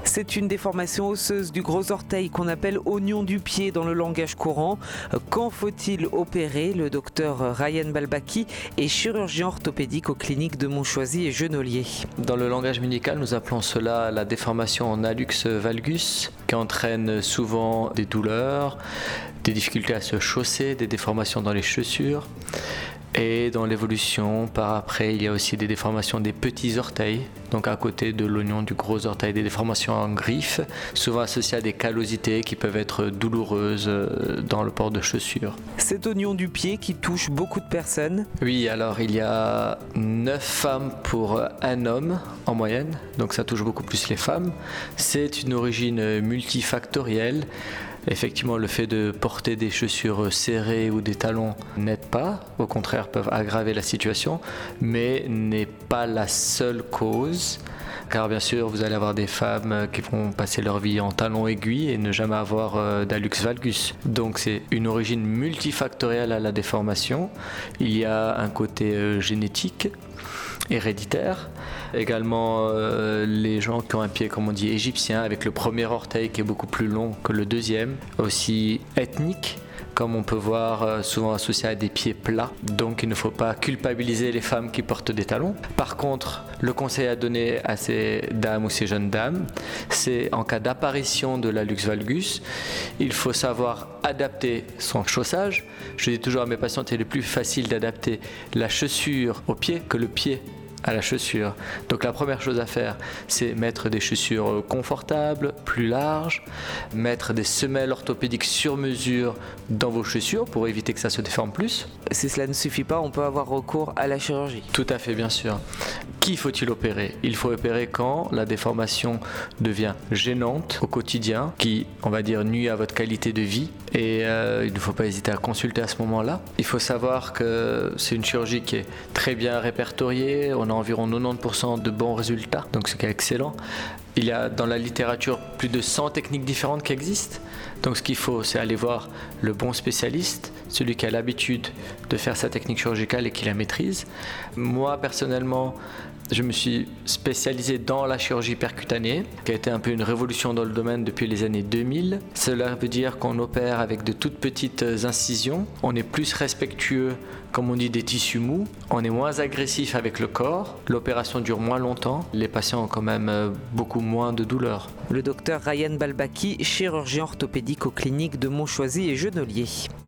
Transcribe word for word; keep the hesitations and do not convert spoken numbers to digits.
C'est une déformation osseuse du gros orteil qu'on appelle oignon du pied dans le langage courant. Quand faut-il opérer? Le docteur Ryan Balbaki est chirurgien orthopédique aux cliniques de Montchoisy et Genolier. Dans le langage médical, nous appelons cela la déformation en hallux valgus, qui entraîne souvent des douleurs, des difficultés à se chausser, des déformations dans les chaussures. Et dans l'évolution, par après, il y a aussi des déformations des petits orteils, donc à côté de l'oignon du gros orteil, des déformations en griffe, souvent associées à des callosités qui peuvent être douloureuses dans le port de chaussures. Cet oignon du pied qui touche beaucoup de personnes? Oui, alors il y a neuf femmes pour un homme en moyenne, donc ça touche beaucoup plus les femmes. C'est une origine multifactorielle. Effectivement, le fait de porter des chaussures serrées ou des talons n'aide pas, au contraire peuvent aggraver la situation, mais n'est pas la seule cause. Car bien sûr, vous allez avoir des femmes qui vont passer leur vie en talons aiguilles et ne jamais avoir d'hallux valgus. Donc c'est une origine multifactorielle à la déformation. Il y a un côté génétique, héréditaire. Également euh, les gens qui ont un pied, comme on dit, égyptien, avec le premier orteil qui est beaucoup plus long que le deuxième. Aussi ethnique, comme on peut voir euh, souvent associé à des pieds plats. Donc il ne faut pas culpabiliser les femmes qui portent des talons. Par contre, le conseil à donner à ces dames ou ces jeunes dames, c'est en cas d'apparition de l'hallux valgus, il faut savoir adapter son chaussage. Je dis toujours à mes patients, il est plus facile d'adapter la chaussure au pied que le pied à la chaussure. Donc la première chose à faire, c'est mettre des chaussures confortables, plus larges, mettre des semelles orthopédiques sur mesure dans vos chaussures pour éviter que ça se déforme plus. Si cela ne suffit pas, on peut avoir recours à la chirurgie. Tout à fait, bien sûr. Qui faut-il opérer? Il faut opérer quand la déformation devient gênante au quotidien, qui, on va dire, nuit à votre qualité de vie. Et euh, il ne faut pas hésiter à consulter à ce moment-là. Il faut savoir que c'est une chirurgie qui est très bien répertoriée. On a environ quatre-vingt-dix pour cent de bons résultats, donc ce qui est excellent. Il y a dans la littérature plus de cent techniques différentes qui existent. Donc ce qu'il faut, c'est aller voir le bon spécialiste, celui qui a l'habitude de faire sa technique chirurgicale et qui la maîtrise. Moi, personnellement, je me suis spécialisé dans la chirurgie percutanée, qui a été un peu une révolution dans le domaine depuis les années deux mille. Cela veut dire qu'on opère avec de toutes petites incisions. On est plus respectueux, comme on dit, des tissus mous. On est moins agressif avec le corps. L'opération dure moins longtemps. Les patients ont quand même beaucoup moins de douleur. Le docteur Ryan Balbaki, chirurgien orthopédique aux cliniques de Montchoisy et Genolier.